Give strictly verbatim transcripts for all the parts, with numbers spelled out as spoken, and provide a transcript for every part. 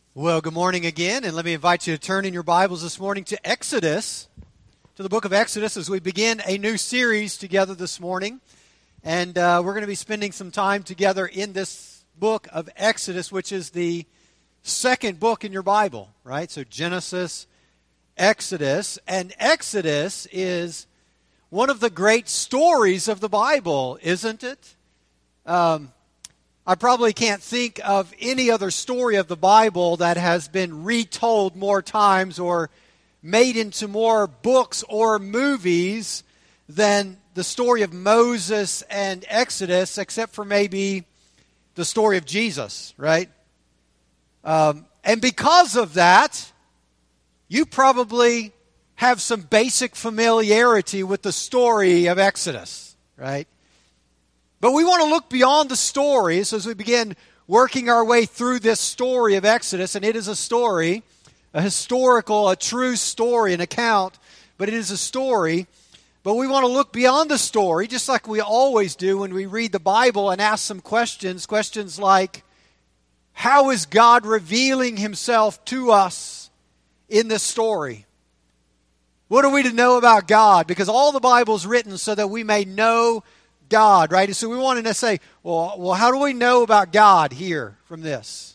Well, good morning again, and let me invite you to turn in your Bibles this morning to Exodus, to the book of Exodus, as we begin a new series together this morning. And uh, we're going to be spending some time together in this book of Exodus, which is the second book in your Bible, right? So Genesis, Exodus, and Exodus is one of the great stories of the Bible, isn't it? Um I probably can't think of any other story of the Bible that has been retold more times or made into more books or movies than the story of Moses and Exodus, except for maybe the story of Jesus, right? Um, and because of that, you probably have some basic familiarity with the story of Exodus, right? But we want to look beyond the stories as we begin working our way through this story of Exodus. And it is a story, a historical, a true story, an account, but it is a story. But we want to look beyond the story, just like we always do when we read the Bible, and ask some questions. Questions like, how is God revealing Himself to us in this story? What are we to know about God? Because all the Bible is written so that we may know God, right? So we wanted to say, well, well, how do we know about God here from this?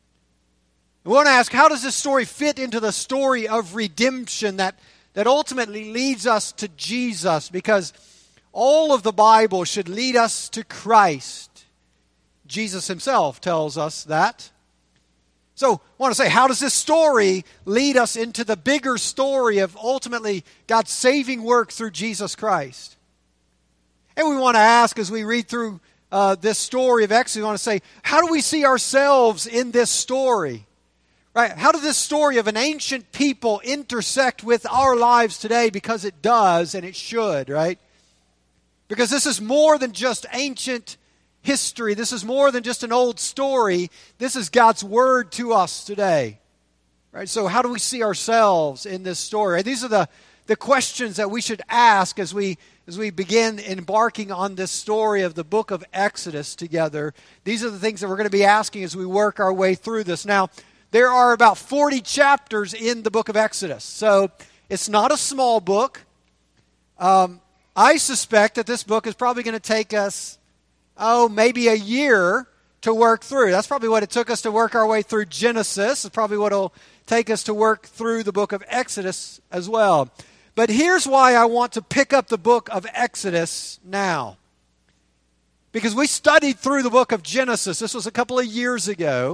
We want to ask, how does this story fit into the story of redemption that, that ultimately leads us to Jesus? Because all of the Bible should lead us to Christ. Jesus Himself tells us that. So I want to say, how does this story lead us into the bigger story of ultimately God's saving work through Jesus Christ? And we want to ask, as we read through uh, this story of Exodus, we want to say, how do we see ourselves in this story? Right? How does this story of an ancient people intersect with our lives today? Because it does, and it should, right? Because this is more than just ancient history. This is more than just an old story. This is God's word to us today. Right? So how do we see ourselves in this story? These are the, the questions that we should ask as we As we begin embarking on this story of the book of Exodus together. These are the things that we're going to be asking as we work our way through this. Now, there are about forty chapters in the book of Exodus, so it's not a small book. Um, I suspect that this book is probably going to take us, oh, maybe a year to work through. That's probably what it took us to work our way through Genesis. It's probably what it'll take us to work through the book of Exodus as well. But here's why I want to pick up the book of Exodus now. Because we studied through the book of Genesis. This was a couple of years ago.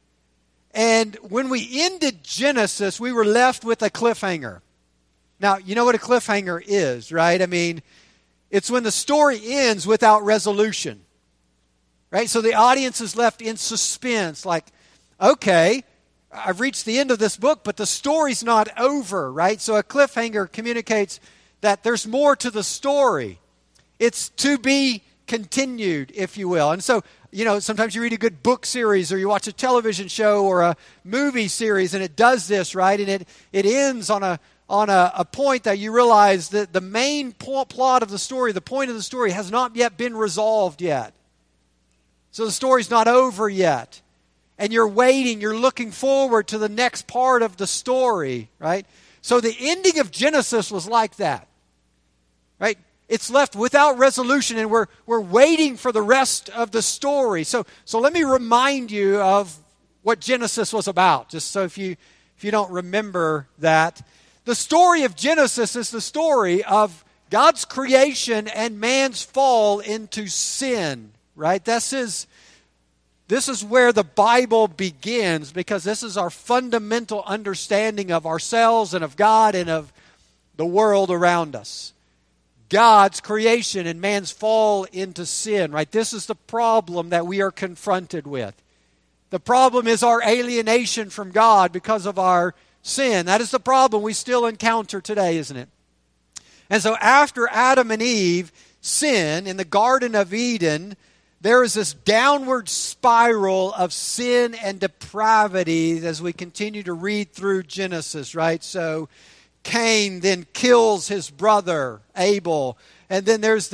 And when we ended Genesis, we were left with a cliffhanger. Now, you know what a cliffhanger is, right? I mean, it's when the story ends without resolution. Right? So the audience is left in suspense. Like, okay, I've reached the end of this book, but the story's not over, right? So a cliffhanger communicates that there's more to the story. It's to be continued, if you will. And so, you know, sometimes you read a good book series or you watch a television show or a movie series, and it does this, right? And it, it ends on a on a, a point that you realize that the main plot of the story, the point of the story, has not yet been resolved yet. So the story's not over yet. And you're waiting, you're looking forward to the next part of the story, right? So the ending of Genesis was like that, right? It's left without resolution, and we're we're waiting for the rest of the story. So so let me remind you of what Genesis was about, just so if you if you don't remember that. The story of Genesis is the story of God's creation and man's fall into sin, right? This is This is where the Bible begins, because this is our fundamental understanding of ourselves and of God and of the world around us. God's creation and man's fall into sin, right? This is the problem that we are confronted with. The problem is our alienation from God because of our sin. That is the problem we still encounter today, isn't it? And so after Adam and Eve sin in the Garden of Eden, there is this downward spiral of sin and depravity as we continue to read through Genesis, right? So Cain then kills his brother Abel. And then there's the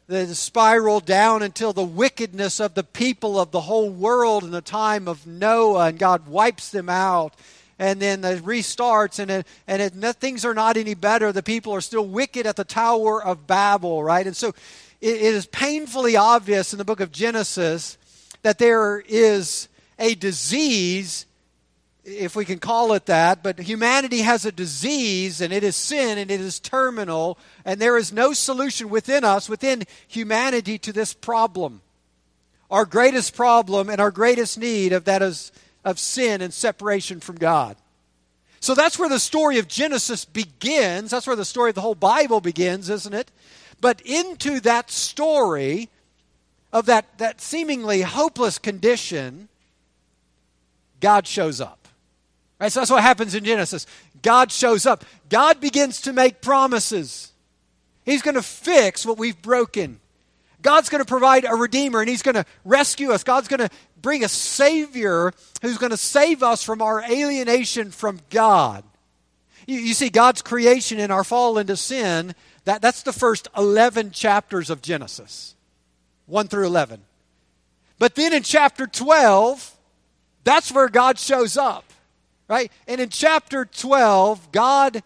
the spiral down until the wickedness of the people of the whole world in the time of Noah, and God wipes them out. And then it restarts, and it, and it, things are not any better. The people are still wicked at the Tower of Babel, right? And so it, it is painfully obvious in the book of Genesis that there is a disease, if we can call it that, but humanity has a disease, and it is sin, and it is terminal, and there is no solution within us, within humanity, to this problem. Our greatest problem and our greatest need of that is of sin and separation from God. So that's where the story of Genesis begins. That's where the story of the whole Bible begins, isn't it? But into that story of that, that seemingly hopeless condition, God shows up. Right? So that's what happens in Genesis. God shows up. God begins to make promises. He's going to fix what we've broken. God's going to provide a Redeemer, and He's going to rescue us. God's going to bring a Savior who's going to save us from our alienation from God. You, you see, God's creation in our fall into sin, that, that's the first eleven chapters of Genesis, one through eleven. But then in chapter twelve, that's where God shows up, right? And in chapter twelve, God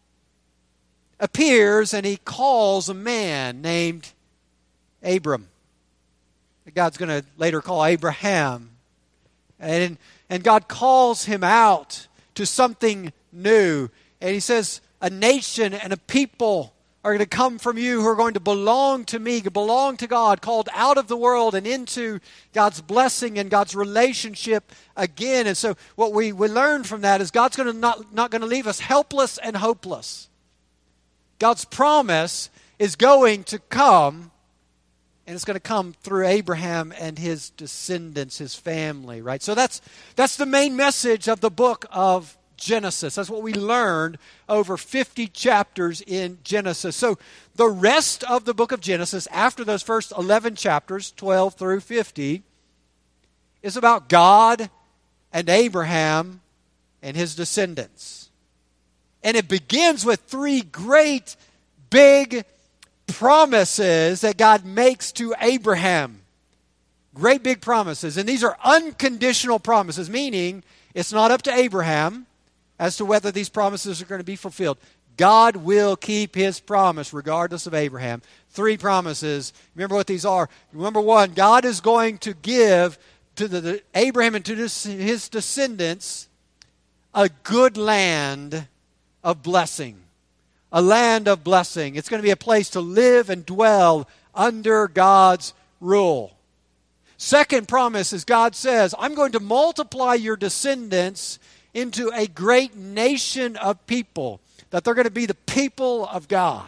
appears and He calls a man named Abram. God's going to later call Abraham. And, and God calls him out to something new. And He says, a nation and a people are going to come from you who are going to belong to me, belong to God, called out of the world and into God's blessing and God's relationship again. And so what we, we learn from that is God's going to not, not going to leave us helpless and hopeless. God's promise is going to come, and it's going to come through Abraham and his descendants, his family, right? So that's that's the main message of the book of Genesis. That's what we learned over fifty chapters in Genesis. So the rest of the book of Genesis, after those first eleven chapters, twelve through fifty, is about God and Abraham and his descendants. And it begins with three great, big promises that God makes to Abraham. Great big promises. And these are unconditional promises, meaning it's not up to Abraham as to whether these promises are going to be fulfilled. God will keep His promise regardless of Abraham. Three promises. Remember what these are. Number one, God is going to give to the, the Abraham and to his, his descendants a good land of blessing. A land of blessing. It's going to be a place to live and dwell under God's rule. Second promise is God says, I'm going to multiply your descendants into a great nation of people, that they're going to be the people of God.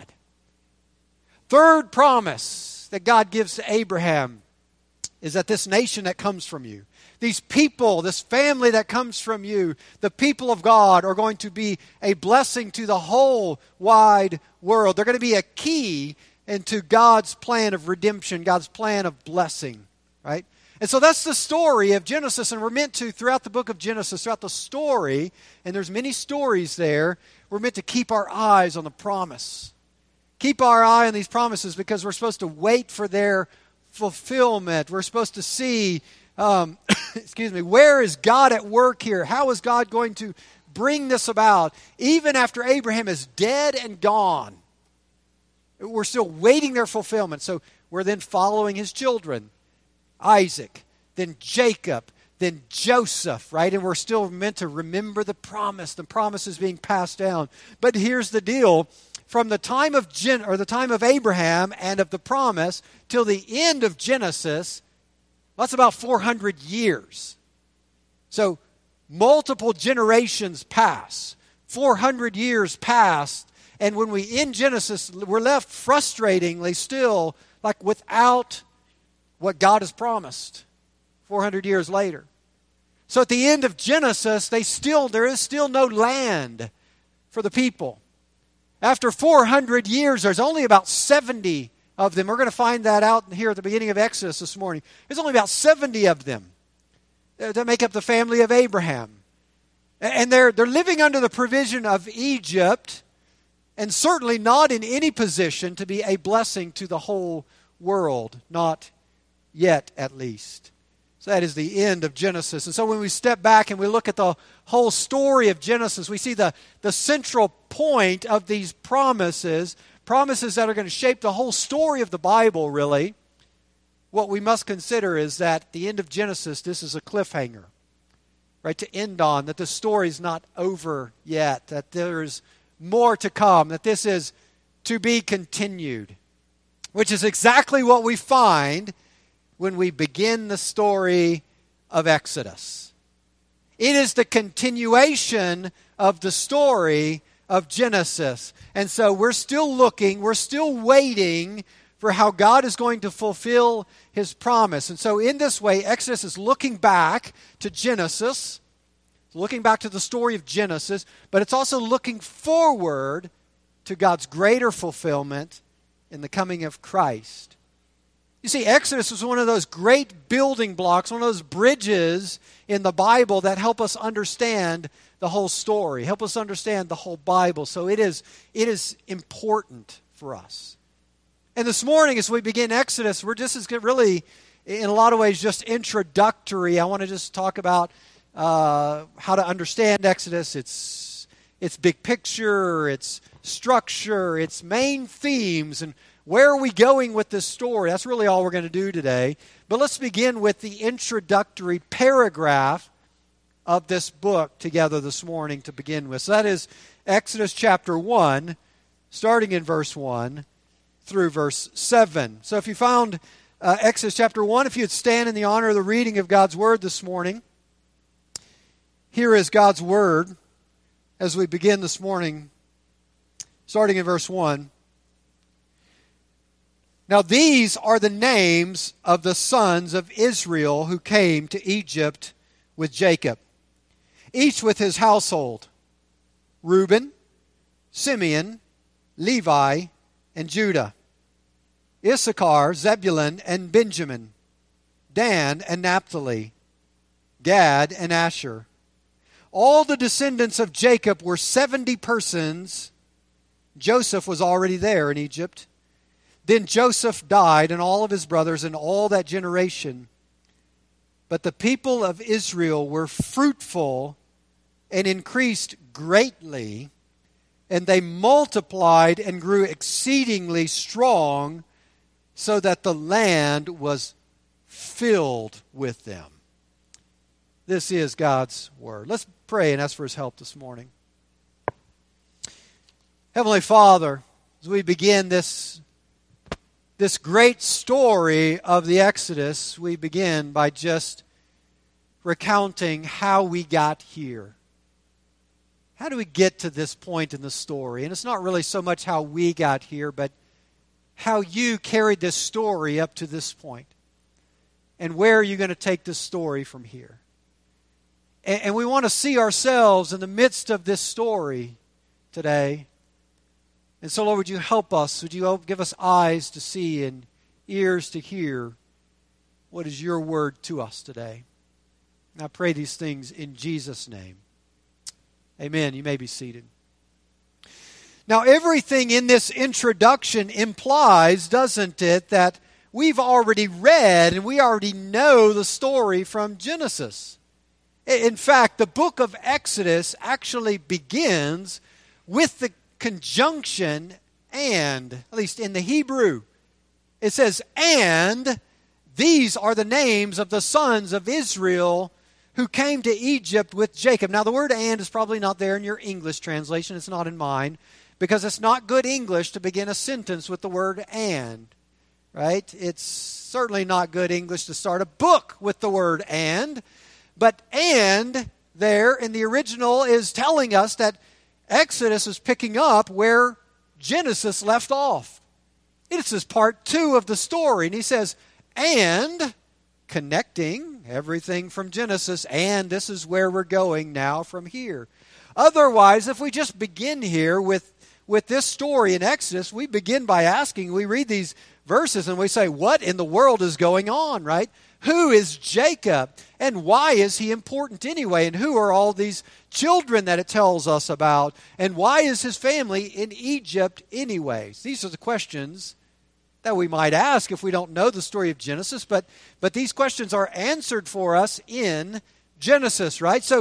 Third promise that God gives to Abraham is that this nation that comes from you, these people, this family that comes from you, the people of God, are going to be a blessing to the whole wide world. They're going to be a key into God's plan of redemption, God's plan of blessing, right? And so that's the story of Genesis, and we're meant to, throughout the book of Genesis, throughout the story, and there's many stories there, we're meant to keep our eyes on the promise. Keep our eye on these promises because we're supposed to wait for their fulfillment. We're supposed to see Um, excuse me, where is God at work here? How is God going to bring this about? Even after Abraham is dead and gone, we're still waiting their fulfillment. So we're then following his children, Isaac, then Jacob, then Joseph, right? And we're still meant to remember the promise. The promise is being passed down. But here's the deal. From the time of Gen- or the time of Abraham and of the promise till the end of Genesis, that's about four hundred years. So multiple generations pass. four hundred years passed. And when we end Genesis, we're left frustratingly still like without what God has promised four hundred years later. So at the end of Genesis, they still there is still no land for the people. After four hundred years, there's only about seventy of them. We're going to find that out here at the beginning of Exodus this morning. There's only about seventy of them that make up the family of Abraham. And they're, they're living under the provision of Egypt, and certainly not in any position to be a blessing to the whole world, not yet at least. So that is the end of Genesis. And so when we step back and we look at the whole story of Genesis, we see the, the central point of these promises, promises that are going to shape the whole story of the Bible, really. What we must consider is that at the end of Genesis, this is a cliffhanger, right, to end on, that the story is not over yet, that there's more to come, that this is to be continued, which is exactly what we find when we begin the story of Exodus. It is the continuation of the story of Genesis. And so we're still looking, we're still waiting for how God is going to fulfill His promise. And so in this way, Exodus is looking back to Genesis, looking back to the story of Genesis, but it's also looking forward to God's greater fulfillment in the coming of Christ. You see, Exodus was one of those great building blocks, one of those bridges in the Bible that help us understand the whole story, help us understand the whole Bible. So it is, it is important for us. And this morning, as we begin Exodus, we're just as good, really, in a lot of ways, just introductory. I want to just talk about uh, how to understand Exodus, its, its big picture, its structure, its main themes, and where are we going with this story? That's really all we're going to do today. But let's begin with the introductory paragraph of this book together this morning to begin with. So that is Exodus chapter one, starting in verse one through verse seven. So if you found uh, Exodus chapter one, if you'd stand in the honor of the reading of God's Word this morning. Here is God's Word as we begin this morning, starting in verse one. Now these are the names of the sons of Israel who came to Egypt with Jacob, each with his household: Reuben, Simeon, Levi, and Judah; Issachar, Zebulun, and Benjamin; Dan and Naphtali; Gad and Asher. All the descendants of Jacob were seventy persons. Joseph was already there in Egypt. Then Joseph died, and all of his brothers, and all that generation. But the people of Israel were fruitful and increased greatly, and they multiplied and grew exceedingly strong, so that the land was filled with them. This is God's Word. Let's pray and ask for His help this morning. Heavenly Father, as we begin this This great story of the Exodus, we begin by just recounting how we got here. How do we get to this point in the story? And it's not really so much how we got here, but how you carried this story up to this point. And where are you going to take this story from here? And, and we want to see ourselves in the midst of this story today. And so, Lord, would you help us? Would you give us eyes to see and ears to hear what is your word to us today? And I pray these things in Jesus' name. Amen. You may be seated. Now, everything in this introduction implies, doesn't it, that we've already read and we already know the story from Genesis. In fact, the book of Exodus actually begins with the conjunction and, at least in the Hebrew. It says, and these are the names of the sons of Israel who came to Egypt with Jacob. Now the word and is probably not there in your English translation. It's not in mine, because it's not good English to begin a sentence with the word and. Right? It's certainly not good English to start a book with the word and. But and there in the original is telling us that Exodus is picking up where Genesis left off. This is part two of the story. And he says, and, connecting everything from Genesis, and this is where we're going now from here. Otherwise, if we just begin here with, with this story in Exodus, we begin by asking, we read these verses and we say, what in the world is going on, right? Who is Jacob? And why is he important anyway? And who are all these children that it tells us about? And why is his family in Egypt anyways? These are the questions that we might ask if we don't know the story of Genesis, but, but these questions are answered for us in Genesis, right? So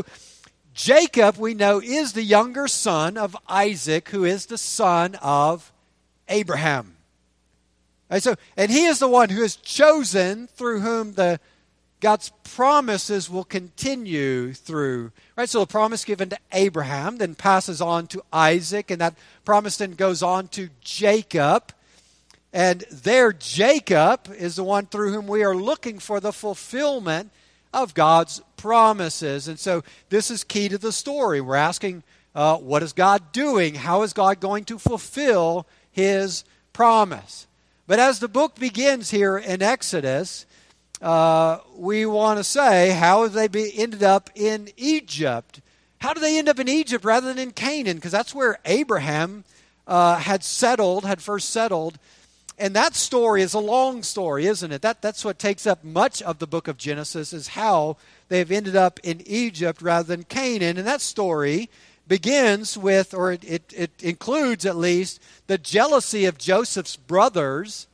Jacob, we know, is the younger son of Isaac, who is the son of Abraham. Right, so, and he is the one who is chosen through whom the God's promises will continue through. Right, so the promise given to Abraham then passes on to Isaac, and that promise then goes on to Jacob. And there, Jacob is the one through whom we are looking for the fulfillment of God's promises. And so this is key to the story. We're asking, uh, what is God doing? How is God going to fulfill His promise? But as the book begins here in Exodus, uh, we want to say, how have they be, ended up in Egypt? How did they end up in Egypt rather than in Canaan? Because that's where Abraham uh, had settled, had first settled. And that story is a long story, isn't it? That, that's what takes up much of the book of Genesis, is how they've ended up in Egypt rather than Canaan. And that story begins with, or it, it, it includes at least, the jealousy of Joseph's brothers.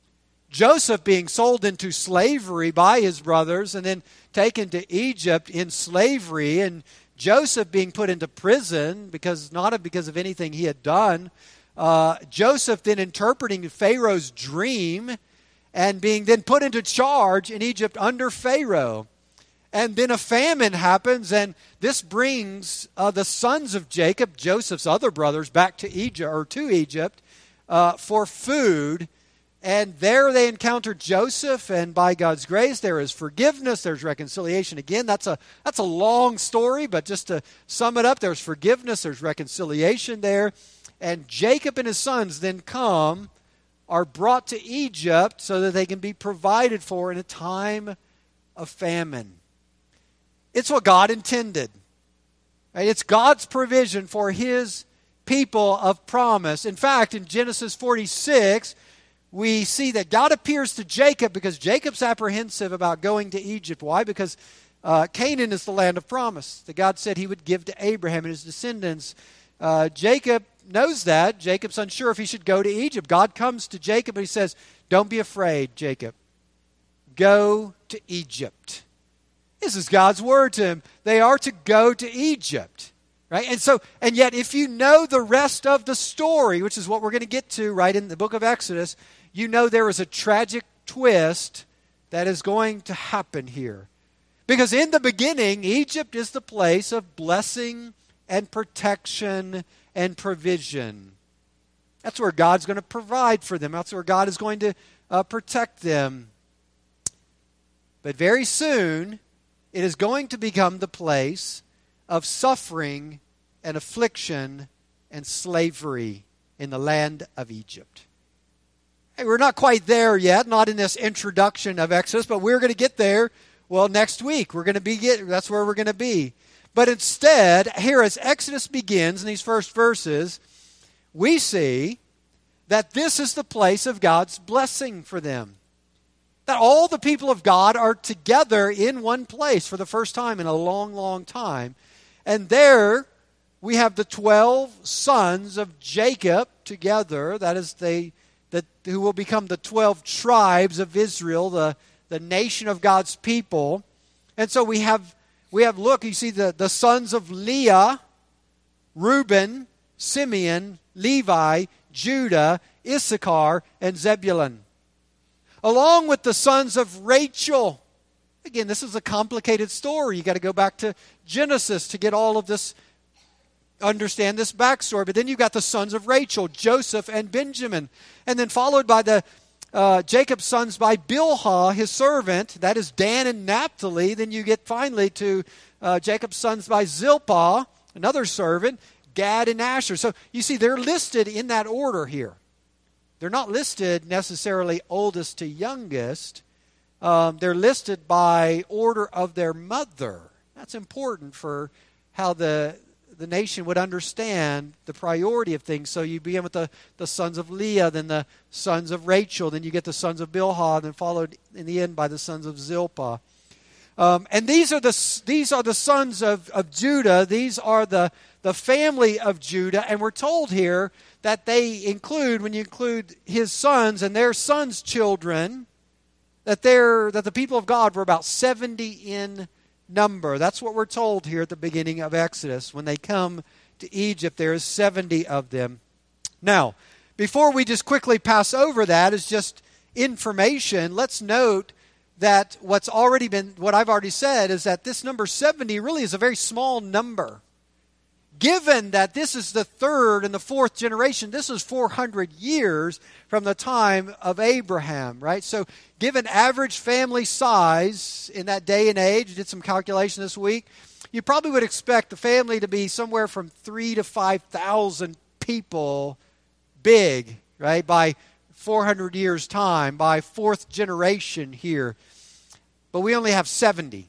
Joseph being sold into slavery by his brothers and then taken to Egypt in slavery. And Joseph being put into prison, because not because of anything he had done. Uh, Joseph then interpreting Pharaoh's dream and being then put into charge in Egypt under Pharaoh. And then a famine happens, and this brings uh, the sons of Jacob, Joseph's other brothers, back to Egypt or to Egypt uh, for food. And there they encounter Joseph, and by God's grace, there is forgiveness, there's reconciliation. Again, that's a that's a long story, but just to sum it up, there's forgiveness, there's reconciliation there. And Jacob and his sons then come, are brought to Egypt so that they can be provided for in a time of famine. It's what God intended. Right? It's God's provision for His people of promise. In fact, in Genesis forty-six, we see that God appears to Jacob because Jacob's apprehensive about going to Egypt. Why? Because uh, Canaan is the land of promise that God said He would give to Abraham and his descendants. Uh, Jacob knows that. Jacob's unsure if he should go to Egypt. God comes to Jacob and He says, "Don't be afraid, Jacob. Go to Egypt." This is God's word to him. They are to go to Egypt. Right? And so, and yet if you know the rest of the story, which is what we're going to get to right in the book of Exodus, you know there is a tragic twist that is going to happen here. Because in the beginning, Egypt is the place of blessing and protection and provision. That's where God's going to provide for them. That's where God is going to uh, protect them. But very soon, it is going to become the place of suffering and affliction and slavery in the land of Egypt. Hey, we're not quite there yet, not in this introduction of Exodus, but we're going to get there, well, next week. We're going to be, get, that's where we're going to be. But instead, here as Exodus begins in these first verses, we see that this is the place of God's blessing for them. That all the people of God are together in one place for the first time in a long, long time. And there we have the twelve sons of Jacob together. That is, they that who will become the twelve tribes of Israel, the, the nation of God's people. And so we have, we have look, you see the, the sons of Leah, Reuben, Simeon, Levi, Judah, Issachar, and Zebulun. Along with the sons of Rachel. Again, this is a complicated story. You got to go back to Genesis to get all of this, understand this backstory. But then you've got the sons of Rachel, Joseph and Benjamin. And then followed by the uh, Jacob's sons by Bilhah, his servant. That is Dan and Naphtali. Then you get finally to uh, Jacob's sons by Zilpah, another servant, Gad and Asher. So you see, they're listed in that order here. They're not listed necessarily oldest to youngest. Um, they're listed by order of their mother. That's important for how the the nation would understand the priority of things. So you begin with the, the sons of Leah, then the sons of Rachel, then you get the sons of Bilhah, and then followed in the end by the sons of Zilpah. Um, and these are the these are the sons of, of Judah. These are the, the family of Judah. And we're told here that they include, when you include his sons and their sons' children, that they're that the people of God were about seventy in number. That's what we're told here at the beginning of Exodus. When they come to Egypt, there is seventy of them. Now, before we just quickly pass over that as just information, let's note that what's already been, what I've already said, is that this number seventy really is a very small number. Given that this is the third and the fourth generation, this is four hundred years from the time of Abraham, right? So given average family size in that day and age, did some calculation this week, you probably would expect the family to be somewhere from three to five thousand people big, right? By four hundred years' time, by fourth generation here. But we only have seventy.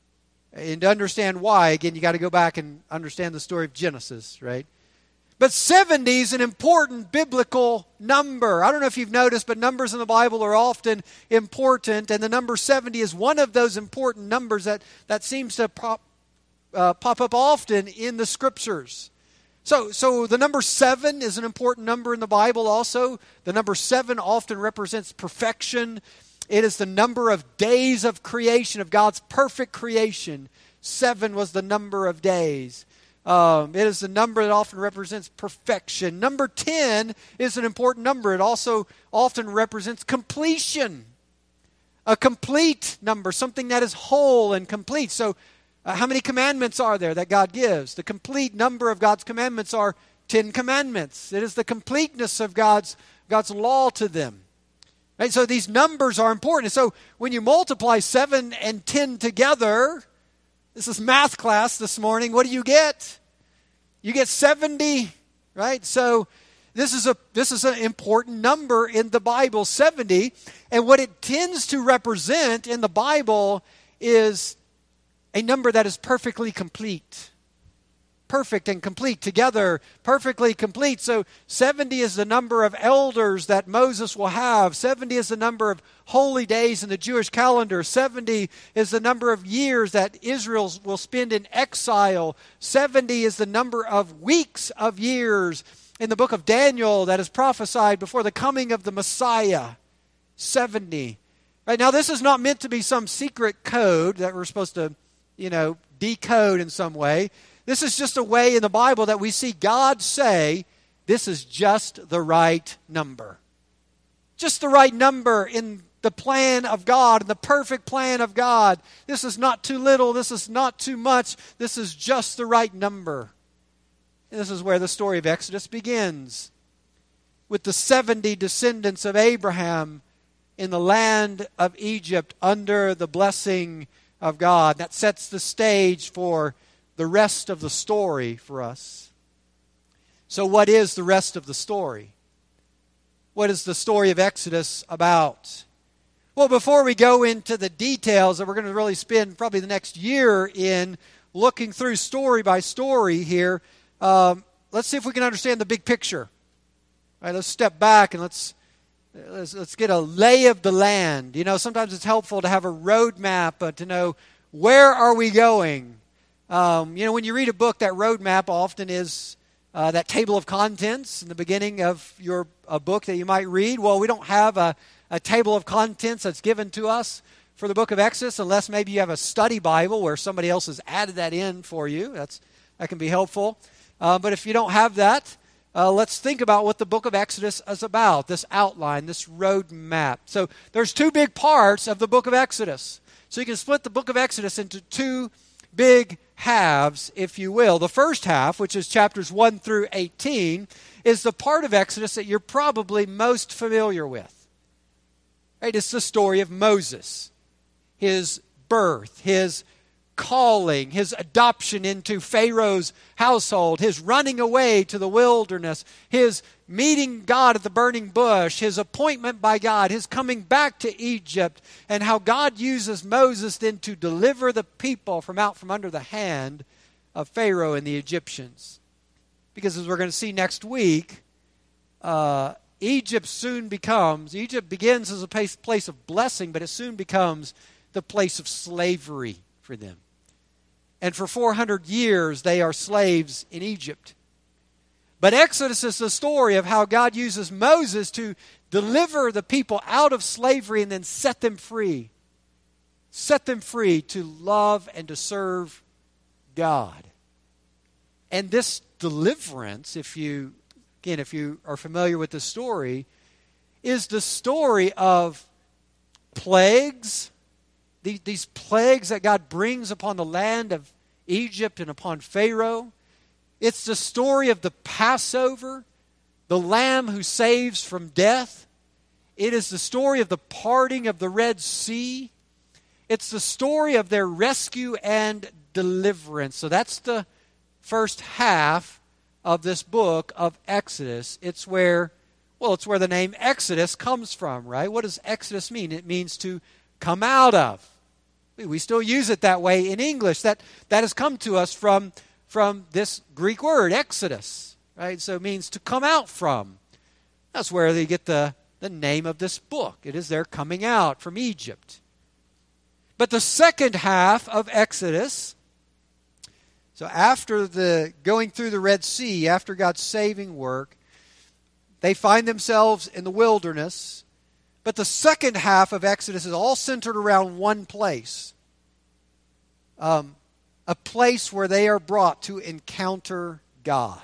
And to understand why, again, you got to go back and understand the story of Genesis, right? But seventy is an important biblical number. I don't know if you've noticed, but numbers in the Bible are often important, and the number seventy is one of those important numbers that, that seems to pop, uh, pop up often in the Scriptures. So, so the number seven is an important number in the Bible also. The number seven often represents perfection. It is the number of days of creation, of God's perfect creation. Seven was the number of days. Um, it is the number that often represents perfection. Number ten is an important number. It also often represents completion. A complete number, something that is whole and complete. So uh, how many commandments are there that God gives? The complete number of God's commandments are ten commandments. It is the completeness of God's, God's law to them. Right? So these numbers are important. So when you multiply seven and ten together, this is math class this morning, what do you get? You get seventy, right? So this is a this is an important number in the Bible, seventy. And what it tends to represent in the Bible is a number that is perfectly complete. Perfect and complete together, perfectly complete. So seventy is the number of elders that Moses will have. seventy is the number of holy days in the Jewish calendar. seventy is the number of years that Israel will spend in exile. seventy is the number of weeks of years in the book of Daniel that is prophesied before the coming of the Messiah. seventy. Right now, this is not meant to be some secret code that we're supposed to, you know, decode in some way. This is just a way in the Bible that we see God say, this is just the right number. Just the right number in the plan of God, in the perfect plan of God. This is not too little. This is not too much. This is just the right number. And this is where the story of Exodus begins. With the seventy descendants of Abraham in the land of Egypt under the blessing of God. That sets the stage for the rest of the story for us. So what is the rest of the story? What is the story of Exodus about? Well, before we go into the details that we're going to really spend probably the next year in looking through story by story here, um, let's see if we can understand the big picture. All right, let's step back and let's, let's let's get a lay of the land. You know, sometimes it's helpful to have a road map uh, to know where are we going. Um, you know, when you read a book, that roadmap often is uh, that table of contents in the beginning of your a book that you might read. Well, we don't have a, a table of contents that's given to us for the book of Exodus, unless maybe you have a study Bible where somebody else has added that in for you. That's that can be helpful. Uh, but if you don't have that, uh, let's think about what the book of Exodus is about, this outline, this roadmap. So there's two big parts of the book of Exodus. So you can split the book of Exodus into two big halves, if you will. The first half, which is chapters one through eighteen, is the part of Exodus that you're probably most familiar with. Right? It's the story of Moses, his birth, his calling, his adoption into Pharaoh's household, his running away to the wilderness, his meeting God at the burning bush, his appointment by God, his coming back to Egypt, and how God uses Moses then to deliver the people from out from under the hand of Pharaoh and the Egyptians. Because as we're going to see next week, uh, Egypt soon becomes, Egypt begins as a place, place of blessing, but it soon becomes the place of slavery for them. And for four hundred years, they are slaves in Egypt. But Exodus is the story of how God uses Moses to deliver the people out of slavery and then set them free. Set them free to love and to serve God. And this deliverance, if you, again, if you are familiar with the story, is the story of plagues, these plagues that God brings upon the land of Egypt and upon Pharaoh. It's the story of the Passover, the Lamb who saves from death. It is the story of the parting of the Red Sea. It's the story of their rescue and deliverance. So that's the first half of this book of Exodus. It's where, well, it's where the name Exodus comes from, right? What does Exodus mean? It means to come out of. We still use it that way in English. That, that has come to us from, from this Greek word, Exodus, right? So it means to come out from. That's where they get the, the name of this book. It is their coming out from Egypt. But the second half of Exodus, so after the going through the Red Sea, after God's saving work, they find themselves in the wilderness. But the second half of Exodus is all centered around one place. Um, a place where they are brought to encounter God.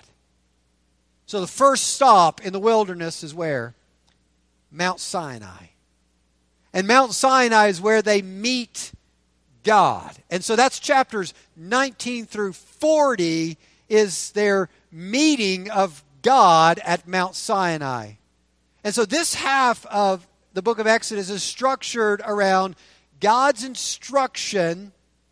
So the first stop in the wilderness is where? Mount Sinai. And Mount Sinai is where they meet God. And so that's chapters nineteen through forty is their meeting of God at Mount Sinai. And so this half of the book of Exodus is structured around God's instruction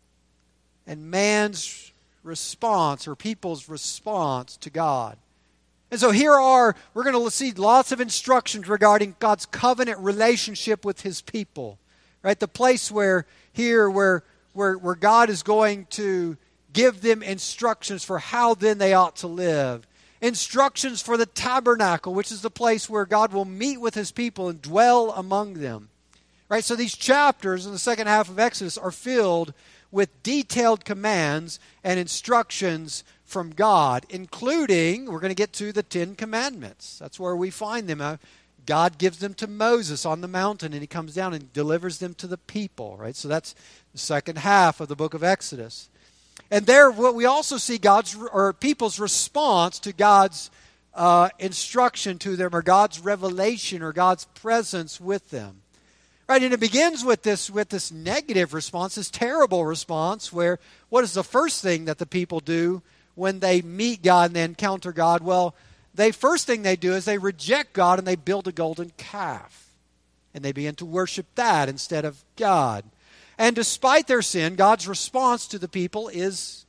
and man's response, or people's response to God. And so here are, we're going to see lots of instructions regarding God's covenant relationship with His people. Right? The place where, here, where, where, where God is going to give them instructions for how then they ought to live. Instructions for the tabernacle, which is the place where God will meet with His people and dwell among them. Right? So these chapters in the second half of Exodus are filled with detailed commands and instructions from God, including, we're going to get to the Ten Commandments. That's where we find them. God gives them to Moses on the mountain, and he comes down and delivers them to the people. Right? So that's the second half of the book of Exodus. And there, what we also see God's or people's response to God's uh, instruction to them, or God's revelation, or God's presence with them. Right, and it begins with this with this negative response, this terrible response, where what is the first thing that the people do when they meet God and they encounter God? Well, the first thing they do is they reject God and they build a golden calf. And they begin to worship that instead of God. And despite their sin, God's response to the people is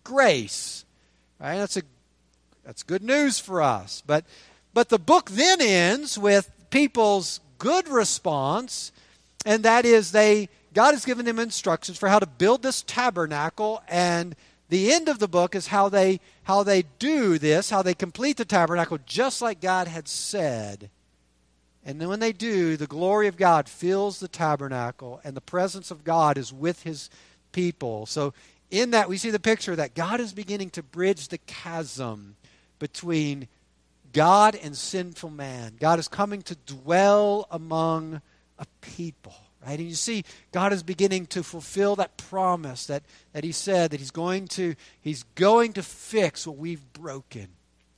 grace. Right? That's a that's good news for us. But but the book then ends with people's good response, and that is they God has given them instructions for how to build this tabernacle, and the end of the book is how they how they do this, how they complete the tabernacle just like God had said. And then when they do, the glory of God fills the tabernacle, and the presence of God is with His people. So in that, we see the picture that God is beginning to bridge the chasm between God and sinful man. God is coming to dwell among a people. Right? And you see, God is beginning to fulfill that promise that, that He said, that He's going to, He's going to fix what we've broken.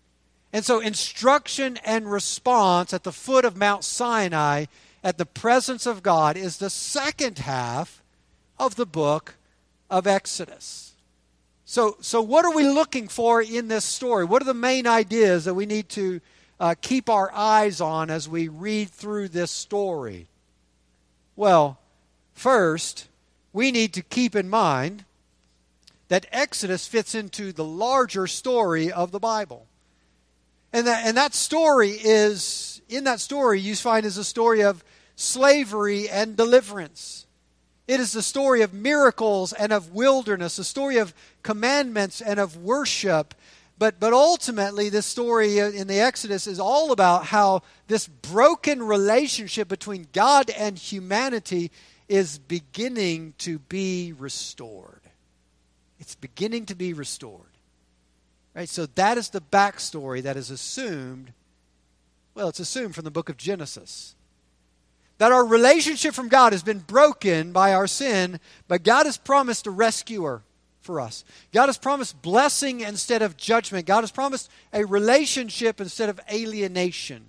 And so instruction and response at the foot of Mount Sinai, at the presence of God, is the second half of the book of Exodus. So, so what are we looking for in this story? What are the main ideas that we need to uh, keep our eyes on as we read through this story? Well, first, we need to keep in mind that Exodus fits into the larger story of the Bible. And that, and that story is, in that story, you find is a story of slavery and deliverance. It is the story of miracles and of wilderness, a story of commandments and of worship. But, but ultimately, this story in the Exodus is all about how this broken relationship between God and humanity is beginning to be restored. It's beginning to be restored. Right? So that is the backstory that is assumed, well, it's assumed from the book of Genesis. That our relationship from God has been broken by our sin, but God has promised a rescuer for us. God has promised blessing instead of judgment. God has promised a relationship instead of alienation.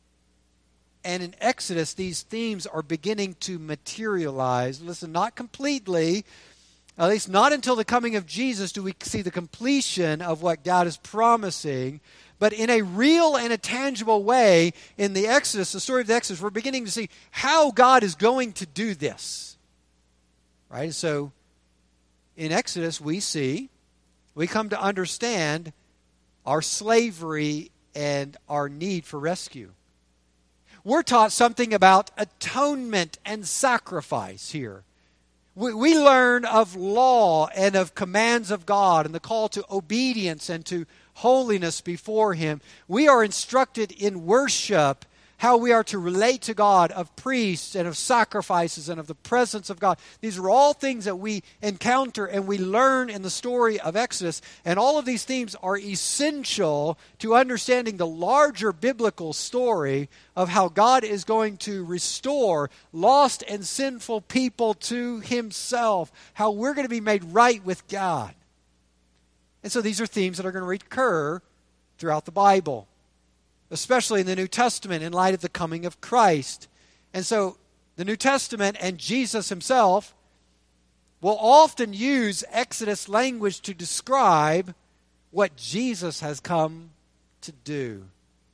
And in Exodus, these themes are beginning to materialize. Listen, not completely, at least not until the coming of Jesus do we see the completion of what God is promising. But in a real and a tangible way, in the Exodus, the story of the Exodus, we're beginning to see how God is going to do this. Right? So, in Exodus, we see, we come to understand our slavery and our need for rescue. We're taught something about atonement and sacrifice here. We, we learn of law and of commands of God and the call to obedience and to holiness before Him. We are instructed in worship how we are to relate to God, of priests and of sacrifices and of the presence of God. These are all things that we encounter and we learn in the story of Exodus. And all of these themes are essential to understanding the larger biblical story of how God is going to restore lost and sinful people to Himself, how we're going to be made right with God. And so these are themes that are going to recur throughout the Bible, especially in the New Testament in light of the coming of Christ. And so the New Testament and Jesus Himself will often use Exodus language to describe what Jesus has come to do.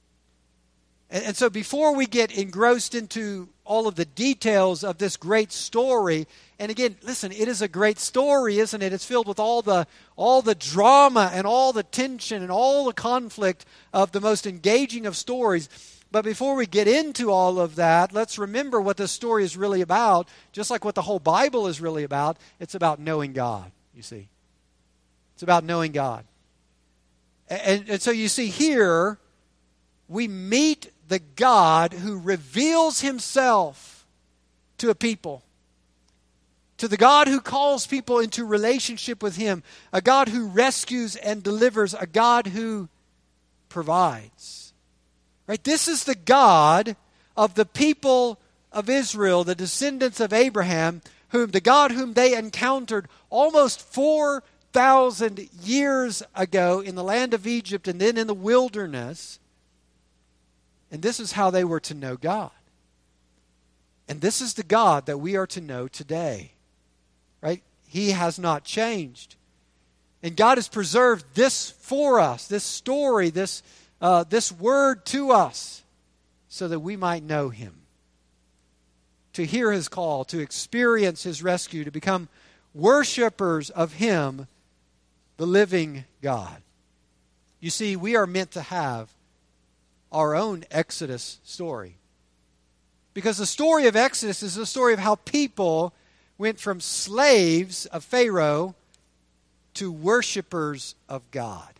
And, and so before we get engrossed into all of the details of this great story, and again, listen, it is a great story, isn't it? It's filled with all the all the drama and all the tension and all the conflict of the most engaging of stories. But before we get into all of that, let's remember what this story is really about, just like what the whole Bible is really about. It's about knowing God, you see. It's about knowing God. And, and so you see here, we meet the God who reveals Himself to a people. To the God who calls people into relationship with Him. A God who rescues and delivers. A God who provides. Right? This is the God of the people of Israel, the descendants of Abraham, whom the God whom they encountered almost four thousand years ago in the land of Egypt and then in the wilderness. And this is how they were to know God. And this is the God that we are to know today. Right? He has not changed. And God has preserved this for us, this story, this, uh, this word to us, so that we might know Him. To hear His call, to experience His rescue, to become worshipers of Him, the living God. You see, we are meant to have our own Exodus story. Because the story of Exodus is the story of how people went from slaves of Pharaoh to worshipers of God,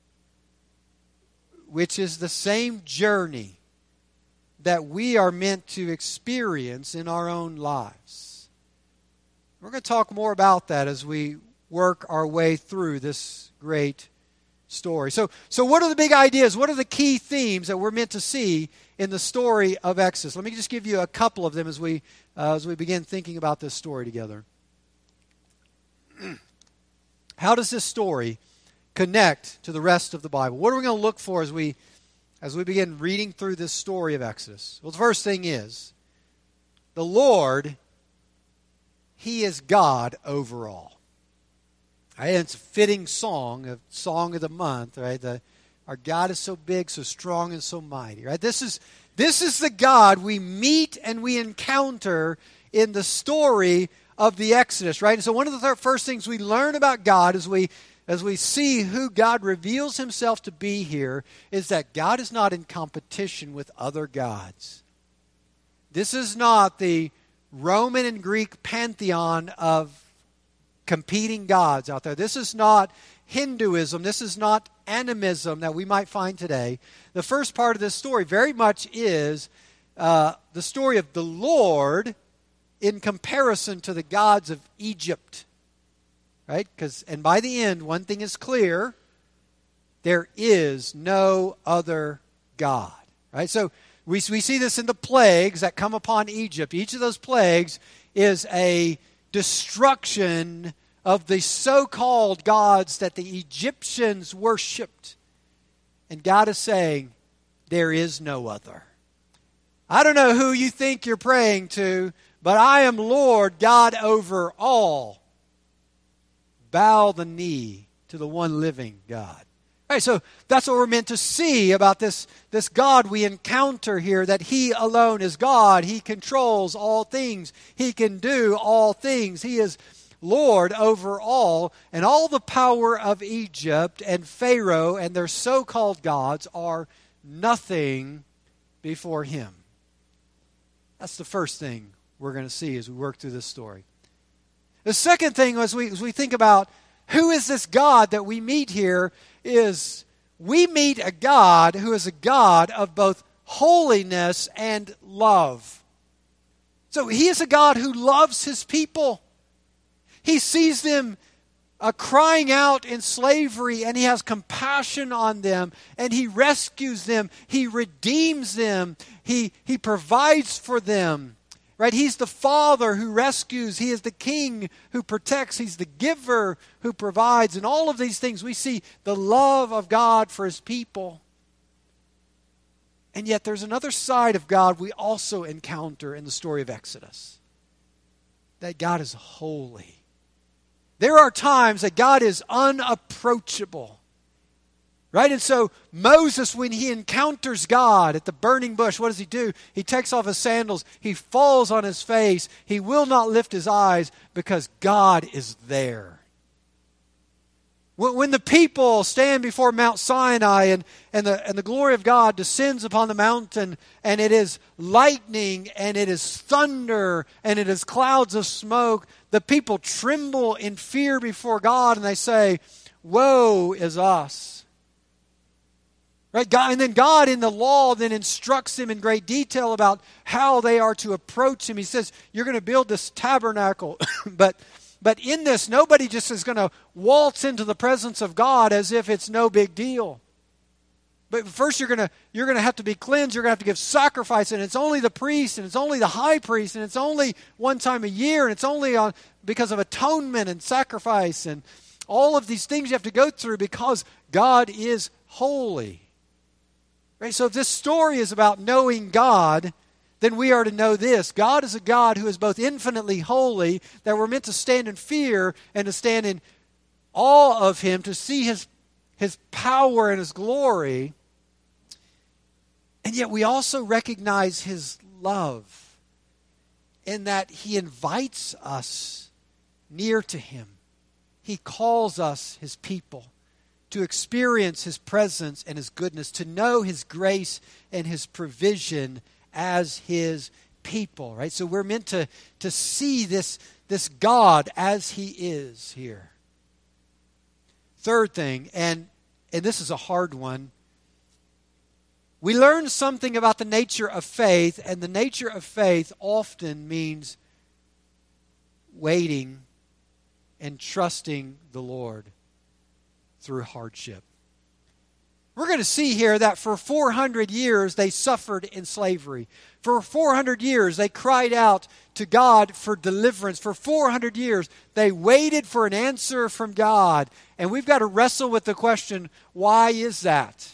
which is the same journey that we are meant to experience in our own lives. We're going to talk more about that as we work our way through this great story. So, so what are the big ideas? What are the key themes that we're meant to see in the story of Exodus? Let me just give you a couple of them as we uh, as we begin thinking about this story together. How does this story connect to the rest of the Bible? What are we going to look for as we as we begin reading through this story of Exodus? Well, the first thing is, the Lord, He is God over all. Right? And it's a fitting song, a song of the month, right? The, our God is so big, so strong, and so mighty, right? This is this is the God we meet and we encounter in the story of the Exodus, right? And so one of the th- first things we learn about God as we as we see who God reveals Himself to be here is that God is not in competition with other gods. This is not the Roman and Greek pantheon of competing gods out there. This is not Hinduism. This is not animism that we might find today. The first part of this story very much is uh, the story of the Lord in comparison to the gods of Egypt. Right? Because, and by the end, one thing is clear: there is no other God. Right? So we, we see this in the plagues that come upon Egypt. Each of those plagues is a destruction of the so-called gods that the Egyptians worshipped. And God is saying, there is no other. I don't know who you think you're praying to, but I am Lord God over all. Bow the knee to the one living God. All right, so that's what we're meant to see about this, this God we encounter here, that He alone is God. He controls all things. He can do all things. He is Lord over all, and all the power of Egypt and Pharaoh and their so-called gods are nothing before Him. That's the first thing we're going to see as we work through this story. The second thing, as we, as we think about who is this God that we meet here, is we meet a God who is a God of both holiness and love. So He is a God who loves His people. He sees them uh, crying out in slavery, and He has compassion on them, and He rescues them. He redeems them. He, he provides for them. Right? He's the Father who rescues. He is the King who protects. He's the giver who provides. And all of these things, we see the love of God for His people. And yet there's another side of God we also encounter in the story of Exodus. That God is holy. There are times that God is unapproachable. Right? And so Moses, when he encounters God at the burning bush, what does he do? He takes off his sandals. He falls on his face. He will not lift his eyes because God is there. When the people stand before Mount Sinai and, and, the, and the glory of God descends upon the mountain, and it is lightning and it is thunder and it is clouds of smoke, the people tremble in fear before God and they say, "Woe is us." Right? God, and then God in the law then instructs them in great detail about how they are to approach Him. He says, you're going to build this tabernacle, but But in this, nobody just is going to waltz into the presence of God as if it's no big deal. But first you're going to you're going to have to be cleansed. You're going to have to give sacrifice. And it's only the priest, and it's only the high priest, and it's only one time a year, and it's only on because of atonement and sacrifice. And all of these things you have to go through because God is holy. Right? So if this story is about knowing God, then we are to know this: God is a God who is both infinitely holy, that we're meant to stand in fear and to stand in awe of Him, to see His, His power and His glory. And yet we also recognize His love in that He invites us near to Him. He calls us His people to experience His presence and His goodness, to know His grace and His provision as His people, right? So we're meant to, to see this, this God as He is here. Third thing, and, and this is a hard one, we learn something about the nature of faith, and the nature of faith often means waiting and trusting the Lord through hardship. We're going to see here that for four hundred years they suffered in slavery. For four hundred years they cried out to God for deliverance. For four hundred years they waited for an answer from God. And we've got to wrestle with the question, why is that?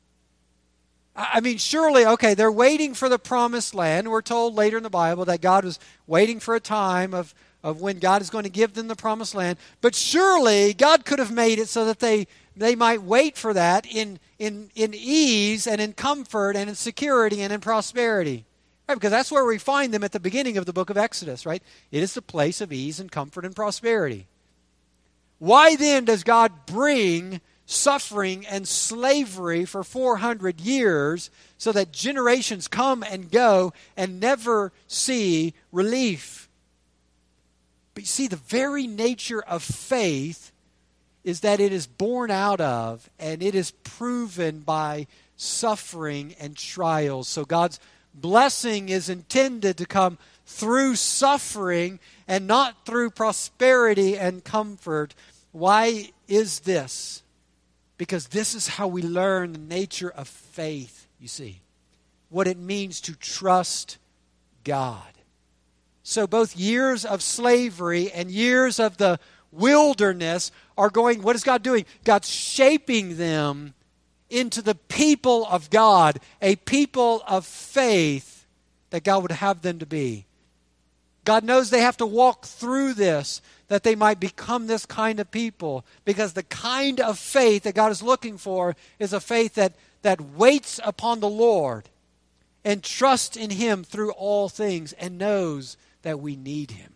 I mean, surely, okay, they're waiting for the promised land. We're told later in the Bible that God was waiting for a time of, of when God is going to give them the promised land. But surely God could have made it so that they They might wait for that in, in, in ease and in comfort and in security and in prosperity. Right? Because that's where we find them at the beginning of the book of Exodus, right? It is the place of ease and comfort and prosperity. Why then does God bring suffering and slavery for four hundred years so that generations come and go and never see relief? But you see, the very nature of faith is that it is born out of and it is proven by suffering and trials. So God's blessing is intended to come through suffering and not through prosperity and comfort. Why is this? Because this is how we learn the nature of faith, you see. What it means to trust God. So both years of slavery and years of the wilderness are going, what is God doing? God's shaping them into the people of God, a people of faith that God would have them to be. God knows they have to walk through this, that they might become this kind of people, because the kind of faith that God is looking for is a faith that, that waits upon the Lord and trusts in Him through all things and knows that we need Him.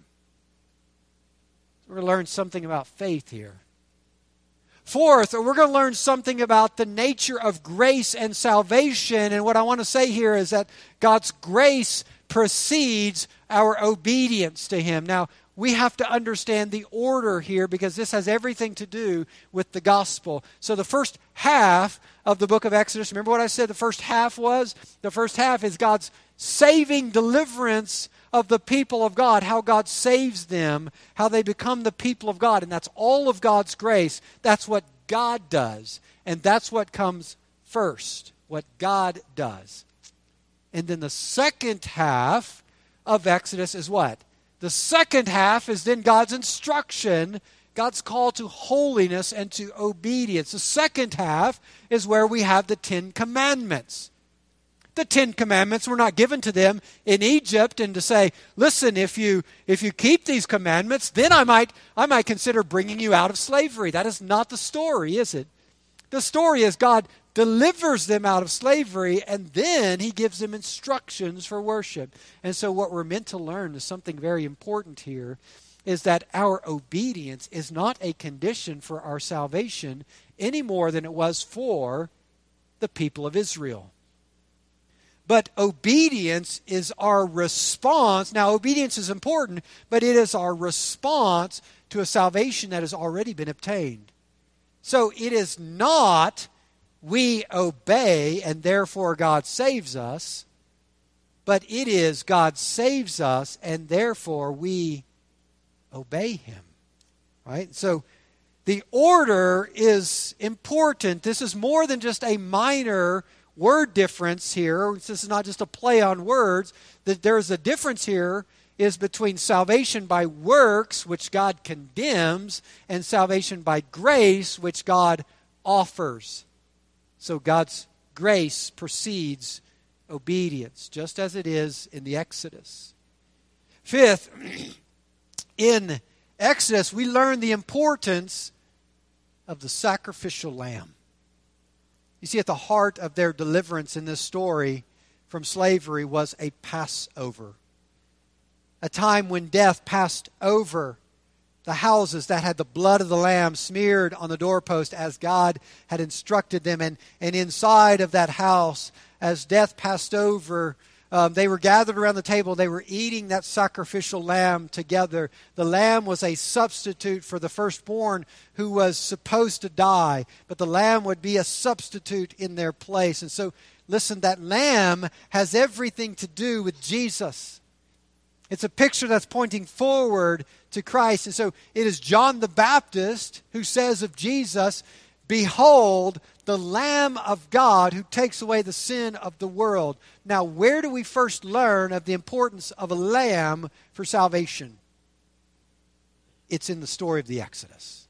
We're going to learn something about faith here. Fourth, we're going to learn something about the nature of grace and salvation. And what I want to say here is that God's grace precedes our obedience to Him. Now, we have to understand the order here because this has everything to do with the gospel. So the first half of the book of Exodus, remember what I said the first half was? The first half is God's saving deliverance of the people of God, how God saves them, how they become the people of God. And that's all of God's grace. That's what God does. And that's what comes first, what God does. And then the second half of Exodus is what? The second half is then God's instruction, God's call to holiness and to obedience. The second half is where we have the Ten Commandments. The Ten Commandments were not given to them in Egypt and to say, listen, if you if you keep these commandments, then I might I might consider bringing you out of slavery. That is not the story, is it? The story is God delivers them out of slavery, and then He gives them instructions for worship. And so what we're meant to learn is something very important here, is that our obedience is not a condition for our salvation any more than it was for the people of Israel. But obedience is our response. Now, obedience is important, but it is our response to a salvation that has already been obtained. So it is not we obey and therefore God saves us, but it is God saves us and therefore we obey Him. Right? So the order is important. This is more than just a minor word difference here. This is not just a play on words. That there is a difference here is between salvation by works, which God condemns, and salvation by grace, which God offers. So God's grace precedes obedience, just as it is in the Exodus. Fifth, in Exodus, we learn the importance of the sacrificial lamb. You see, at the heart of their deliverance in this story from slavery was a Passover. A time when death passed over the houses that had the blood of the lamb smeared on the doorpost as God had instructed them. And, and inside of that house, as death passed over, um, they were gathered around the table. They were eating that sacrificial lamb together. The lamb was a substitute for the firstborn who was supposed to die. But the lamb would be a substitute in their place. And so, listen, that lamb has everything to do with Jesus. It's a picture that's pointing forward to Christ. And so it is John the Baptist who says of Jesus, "Behold, the Lamb of God who takes away the sin of the world." Now, where do we first learn of the importance of a lamb for salvation? It's in the story of the Exodus.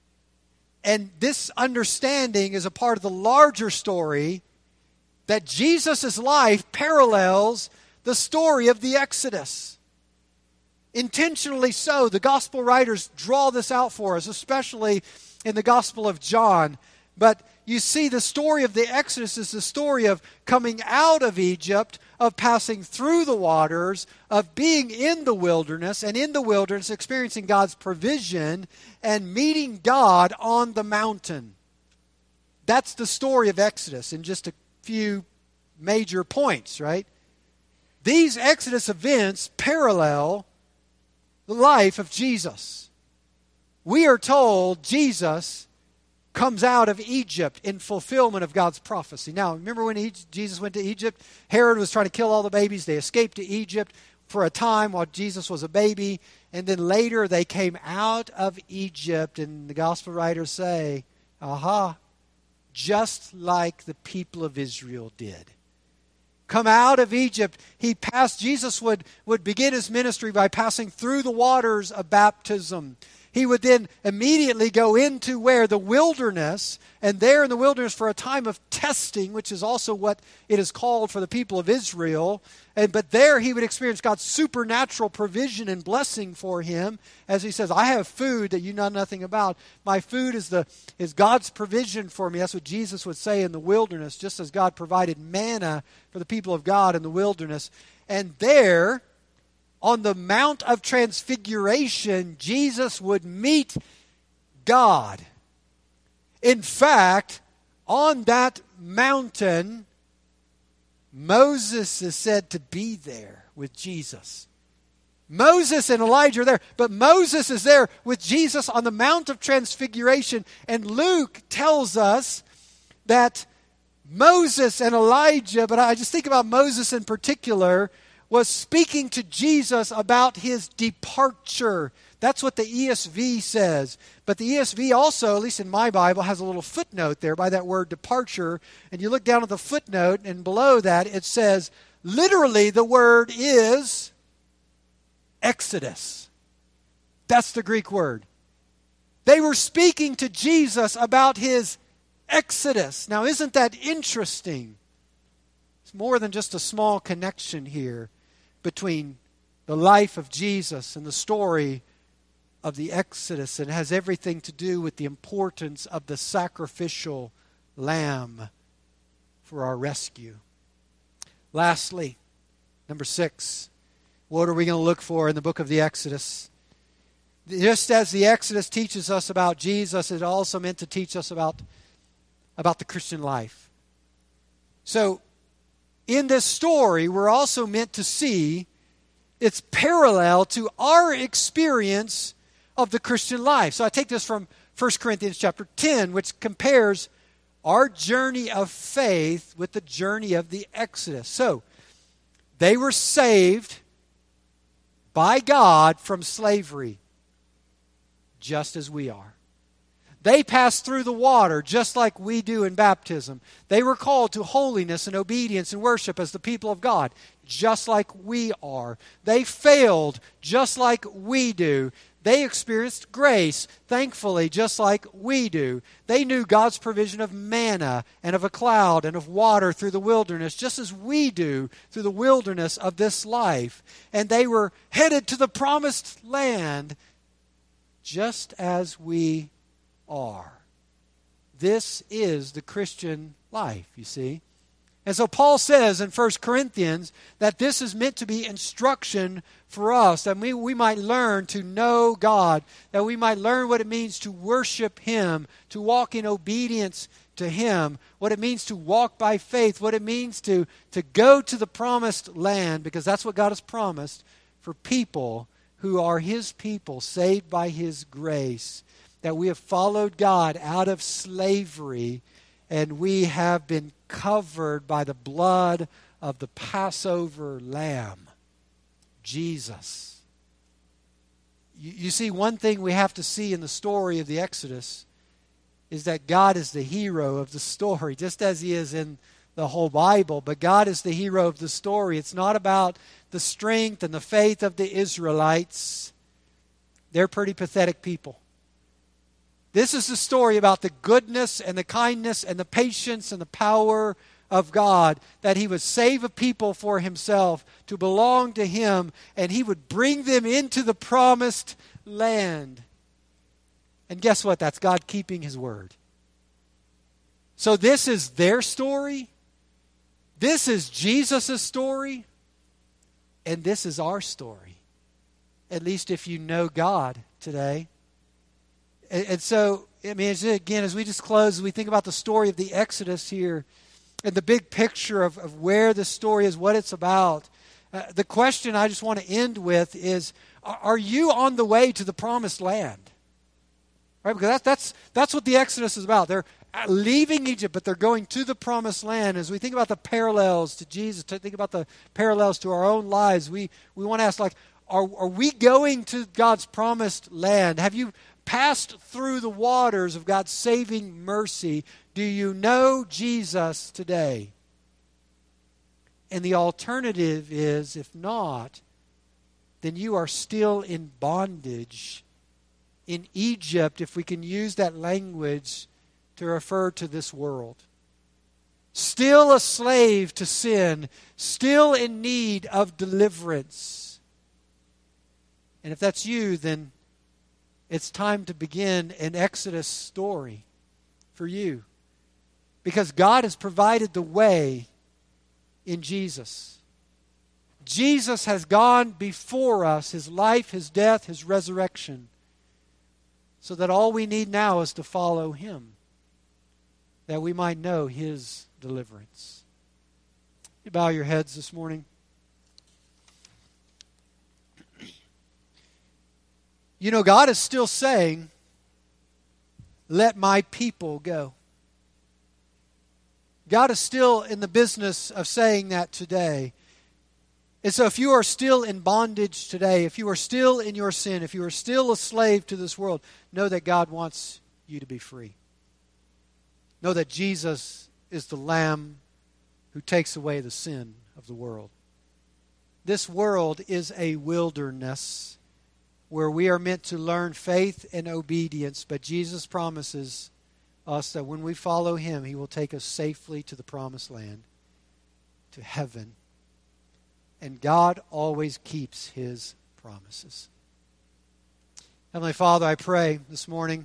And this understanding is a part of the larger story that Jesus' life parallels the story of the Exodus. Intentionally so, the gospel writers draw this out for us, especially in the Gospel of John. But you see, the story of the Exodus is the story of coming out of Egypt, of passing through the waters, of being in the wilderness, and in the wilderness experiencing God's provision and meeting God on the mountain. That's the story of Exodus in just a few major points, right? These Exodus events parallel the life of Jesus. We are told Jesus comes out of Egypt in fulfillment of God's prophecy. Now, remember when he, Jesus went to Egypt? Herod was trying to kill all the babies. They escaped to Egypt. for a time while Jesus was a baby, and then later they came out of Egypt, and the gospel writers say, aha, just like the people of Israel did. Come out of Egypt. He passed, Jesus would, would begin his ministry by passing through the waters of baptism. He would then immediately go into where? The wilderness, and there in the wilderness for a time of testing, which is also what it is called for the people of Israel. And, but there he would experience God's supernatural provision and blessing for him, as he says, I have food that you know nothing about. My food is the is God's provision for me. That's what Jesus would say in the wilderness, just as God provided manna for the people of God in the wilderness. And there, on the Mount of Transfiguration, Jesus would meet God. In fact, on that mountain, Moses is said to be there with Jesus. Moses and Elijah are there, but Moses is there with Jesus on the Mount of Transfiguration. And Luke tells us that Moses and Elijah, but I just think about Moses in particular, was speaking to Jesus about his departure. That's what the E S V says. But the E S V also, at least in my Bible, has a little footnote there by that word departure. And you look down at the footnote, and below that it says, literally the word is Exodus. That's the Greek word. They were speaking to Jesus about his Exodus. Now, isn't that interesting? It's more than just a small connection here between the life of Jesus and the story of the Exodus. It has everything to do with the importance of the sacrificial lamb for our rescue. Lastly, number six, what are we going to look for in the book of the Exodus? Just as the Exodus teaches us about Jesus, it also meant to teach us about, about the Christian life. So, in this story, we're also meant to see its parallel to our experience of the Christian life. So I take this from First Corinthians chapter ten, which compares our journey of faith with the journey of the Exodus. So, they were saved by God from slavery, just as we are. They passed through the water just like we do in baptism. They were called to holiness and obedience and worship as the people of God, just like we are. They failed just like we do. They experienced grace, thankfully, just like we do. They knew God's provision of manna and of a cloud and of water through the wilderness, just as we do through the wilderness of this life. And they were headed to the promised land, just as we are. This is the Christian life, you see. And so Paul says in First Corinthians that this is meant to be instruction for us, that we, we might learn to know God, that we might learn what it means to worship Him, to walk in obedience to Him, what it means to walk by faith, what it means to, to go to the promised land, because that's what God has promised for people who are His people, saved by His grace. That we have followed God out of slavery, and we have been covered by the blood of the Passover Lamb, Jesus. You, you see, one thing we have to see in the story of the Exodus is that God is the hero of the story, just as He is in the whole Bible. But God is the hero of the story. It's not about the strength and the faith of the Israelites. They're pretty pathetic people. This is the story about the goodness and the kindness and the patience and the power of God, that He would save a people for Himself to belong to Him, and He would bring them into the promised land. And guess what? That's God keeping His word. So this is their story. This is Jesus' story. And this is our story. At least if you know God today. And, and so, I mean, as, again, as we just close, as we think about the story of the Exodus here, and the big picture of, of where the story is, what it's about, uh, the question I just want to end with is, are, are you on the way to the promised land? Right? Because that's, that's, that's what the Exodus is about. They're leaving Egypt, but they're going to the promised land. As we think about the parallels to Jesus, to think about the parallels to our own lives, we, we want to ask, like, are, are we going to God's promised land? Have you passed through the waters of God's saving mercy? Do you know Jesus today? And the alternative is, if not, then you are still in bondage in Egypt, if we can use that language to refer to this world. Still a slave to sin, still in need of deliverance. And if that's you, then it's time to begin an Exodus story for you. Because God has provided the way in Jesus. Jesus has gone before us, His life, His death, His resurrection, so that all we need now is to follow Him, that we might know His deliverance. You bow your heads this morning. You know, God is still saying, let my people go. God is still in the business of saying that today. And so if you are still in bondage today, if you are still in your sin, if you are still a slave to this world, know that God wants you to be free. Know that Jesus is the Lamb who takes away the sin of the world. This world is a wilderness where we are meant to learn faith and obedience, but Jesus promises us that when we follow Him, He will take us safely to the promised land, to heaven. And God always keeps His promises. Heavenly Father, I pray this morning,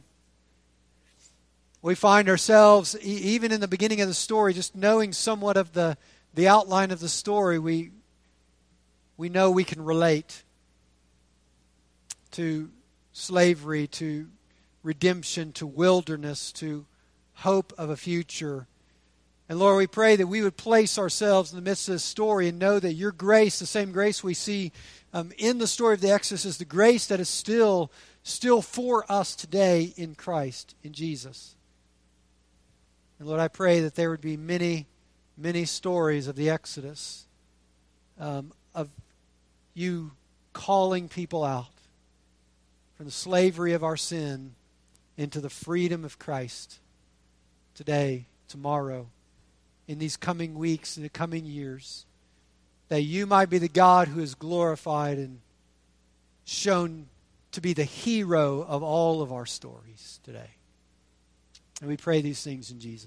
we find ourselves, e- even in the beginning of the story, just knowing somewhat of the, the outline of the story, we, we know we can relate to slavery, to redemption, to wilderness, to hope of a future. And Lord, we pray that we would place ourselves in the midst of this story and know that your grace, the same grace we see um, in the story of the Exodus, is the grace that is still, still for us today in Christ, in Jesus. And Lord, I pray that there would be many, many stories of the Exodus, um, of you calling people out from the slavery of our sin into the freedom of Christ today, tomorrow, in these coming weeks, in the coming years, that you might be the God who is glorified and shown to be the hero of all of our stories today. And we pray these things in Jesus' name.